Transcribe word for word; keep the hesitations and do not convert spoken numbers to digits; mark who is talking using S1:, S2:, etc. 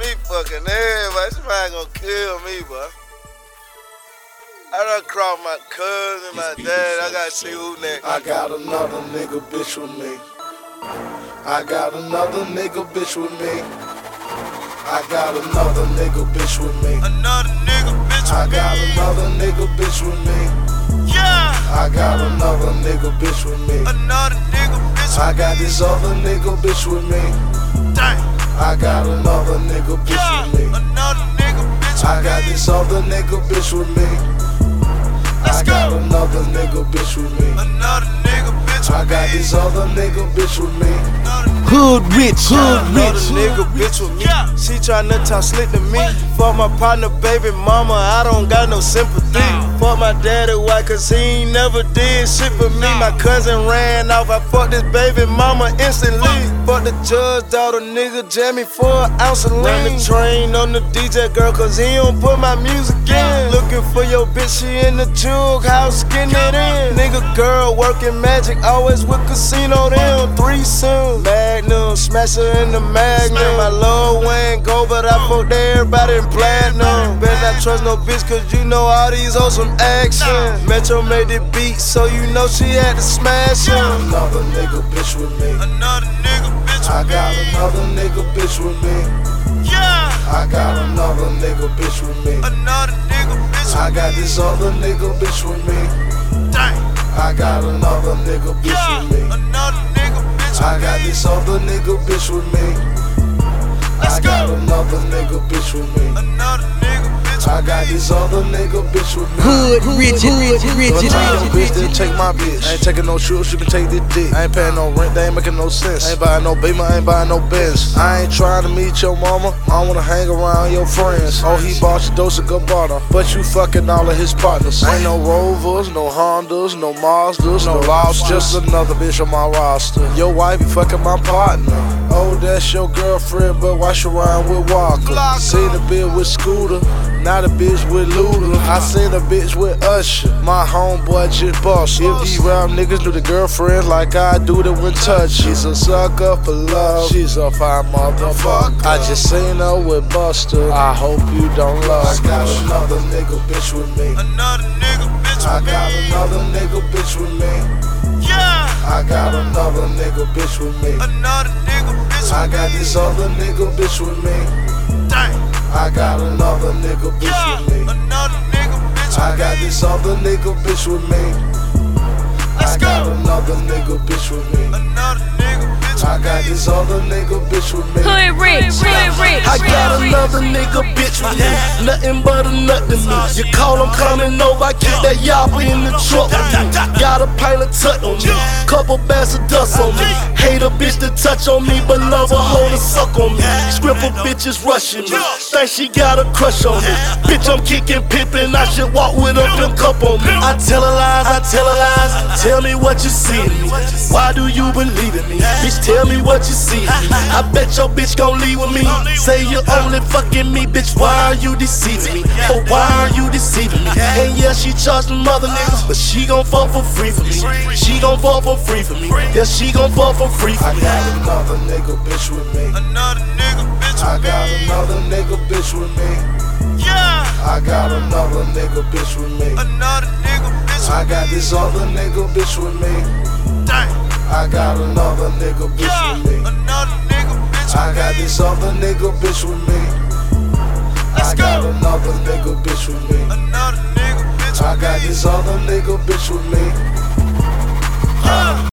S1: me fucking everybody. Somebody gonna kill me, boy. I done crossed my cousin, my dad. I gotta see who next.
S2: I got another nigga bitch with me. I got another nigga bitch with me. I got another nigga bitch with me.
S1: Another nigga bitch with
S2: I
S1: me.
S2: got another nigga bitch with me.
S1: Yeah.
S2: I got another nigga bitch with me.
S1: Another nigga bitch with me.
S2: I got this other nigga bitch with me.
S1: Dang.
S2: I got another nigga bitch
S1: Yeah.
S2: with me.
S1: Another nigga bitch with me.
S2: I got this other nigga bitch with me.
S1: Let's
S2: I got
S1: go.
S2: another nigga bitch with me.
S1: Another nigga bitch with me.
S2: I got this other nigga bitch with me.
S3: Hood rich, hood
S1: Another
S3: rich.
S1: nigga bitch with me. She tryna talk slick to me. Fuck my partner, baby mama, I don't got no sympathy. Fuck my daddy, why? Cause he ain't never did shit for me. My cousin ran off, I fucked this baby mama instantly. Fuck the judge, daughter nigga, jam me for an ounce of lean. Run the train on the D J girl, cause he don't put my music in. Looking for your bitch, she in the jug house, getting it in. Nigga girl working magic, always with casino them. Threesome, Magnum, smash her in the Magnum. My Lil Wayne go, but I fucked everybody in platinum. Better not trust no bitch, cause you know all these hoes some action. Metro made the beat, so you know she had to smash him.
S2: Another nigga bitch with me.
S1: Another nigga bitch
S2: I
S1: with me.
S2: got another nigga bitch with me.
S1: Yeah.
S2: I got another nigga bitch with me.
S1: Another nigga bitch with me.
S2: I got this other nigga bitch with me.
S1: Dang.
S2: I got another nigga bitch
S1: Yeah.
S2: with me.
S1: Another nigga bitch with
S2: I got
S1: me.
S2: this other nigga bitch with me.
S1: Let's
S2: I got
S1: go.
S2: another nigga bitch with me.
S1: Another nigga bitch
S2: I
S1: with
S2: got
S1: me.
S2: this other nigga bitch with me.
S3: Hood rich, rich, rich,
S4: Don't take your bitch,
S3: rich.
S4: then take my bitch. I ain't taking no shoes, you can take this dick. I ain't paying no rent, they ain't making no sense. I ain't buying no Beamer, I ain't buying no Benz. I ain't trying to meet your mama, I don't wanna hang around your friends. Oh, he bought you Dolce and Gabbana, but you fucking all of his partners. Ain't no Rovers, no Hondas, no Mazdas, no Lost, just another bitch on my roster. Your wife be fucking my partner. Oh, that's your girlfriend, but why she rhyme with Walker? Seen a bitch with Scooter, not a bitch with Luda. I seen a bitch with Usher, my homeboy just boss. If these rap niggas knew the girlfriends like I do, they wouldn't touch. She's a sucker for love, she's a fine motherfucker. I just seen her with Buster, I hope you don't love
S2: I got
S4: her.
S2: another nigga bitch with me.
S1: Another nigga bitch
S2: I
S1: with
S2: got
S1: me.
S2: another nigga bitch with me.
S1: Yeah.
S2: I got another nigga bitch with me.
S1: Another nigga bitch
S2: I
S1: with
S2: got
S1: me.
S2: this other nigga bitch with me.
S1: Dang.
S2: I got another nigga bitch
S1: Yeah.
S2: with me.
S1: Another nigga bitch
S2: I
S1: with
S2: got
S1: me.
S2: this other nigga bitch with me.
S1: Let's
S2: I got
S1: go.
S2: another nigga bitch with me.
S1: Another nigga bitch
S2: I
S1: with
S2: got
S1: me.
S2: this other nigga bitch with me.
S5: Hood rich, hood rich.
S6: I got another nigga bitch with me, nothing but a nut to me. You call him coming over, I keep that yapper in the truck with me. Got a pint of tut on me, couple bags of dust on me. Hate a bitch to touch on me, but love a hoe to suck on me. Scripper bitches rushing me, think she got a crush on me. Bitch, I'm kicking pimpin', I should walk with a pimp cup on me. I tell her lies, I tell her lies. Tell me what you see in me. Why do you believe in me? Bitch, tell me what you see in me. I bet your bitch gon' leave with me. Say you only fucking me, bitch. Why are you deceiving me? Oh, why are you deceiving me? And yeah, she charged the mother niggas, but she gon' fuck for free for me. She gon' fuck for free for me. Yeah, she gon' fuck for free for
S2: I
S6: me.
S2: got another nigga bitch with me.
S1: Another nigga bitch
S2: I
S1: with
S2: got
S1: me.
S2: another nigga bitch with me.
S1: Yeah.
S2: I got another nigga bitch with me.
S1: Another nigga bitch
S2: I
S1: with
S2: got
S1: me.
S2: this other nigga bitch with me.
S1: Dang.
S2: I got another nigga bitch
S1: Yeah.
S2: with me.
S1: Another nigga bitch
S2: I
S1: with
S2: got
S1: me.
S2: this other nigga bitch with me.
S1: Let's
S2: I got
S1: go.
S2: another nigga bitch with me.
S1: Another nigga bitch
S2: I
S1: with
S2: got
S1: me.
S2: this other nigga bitch with me.
S1: Yeah.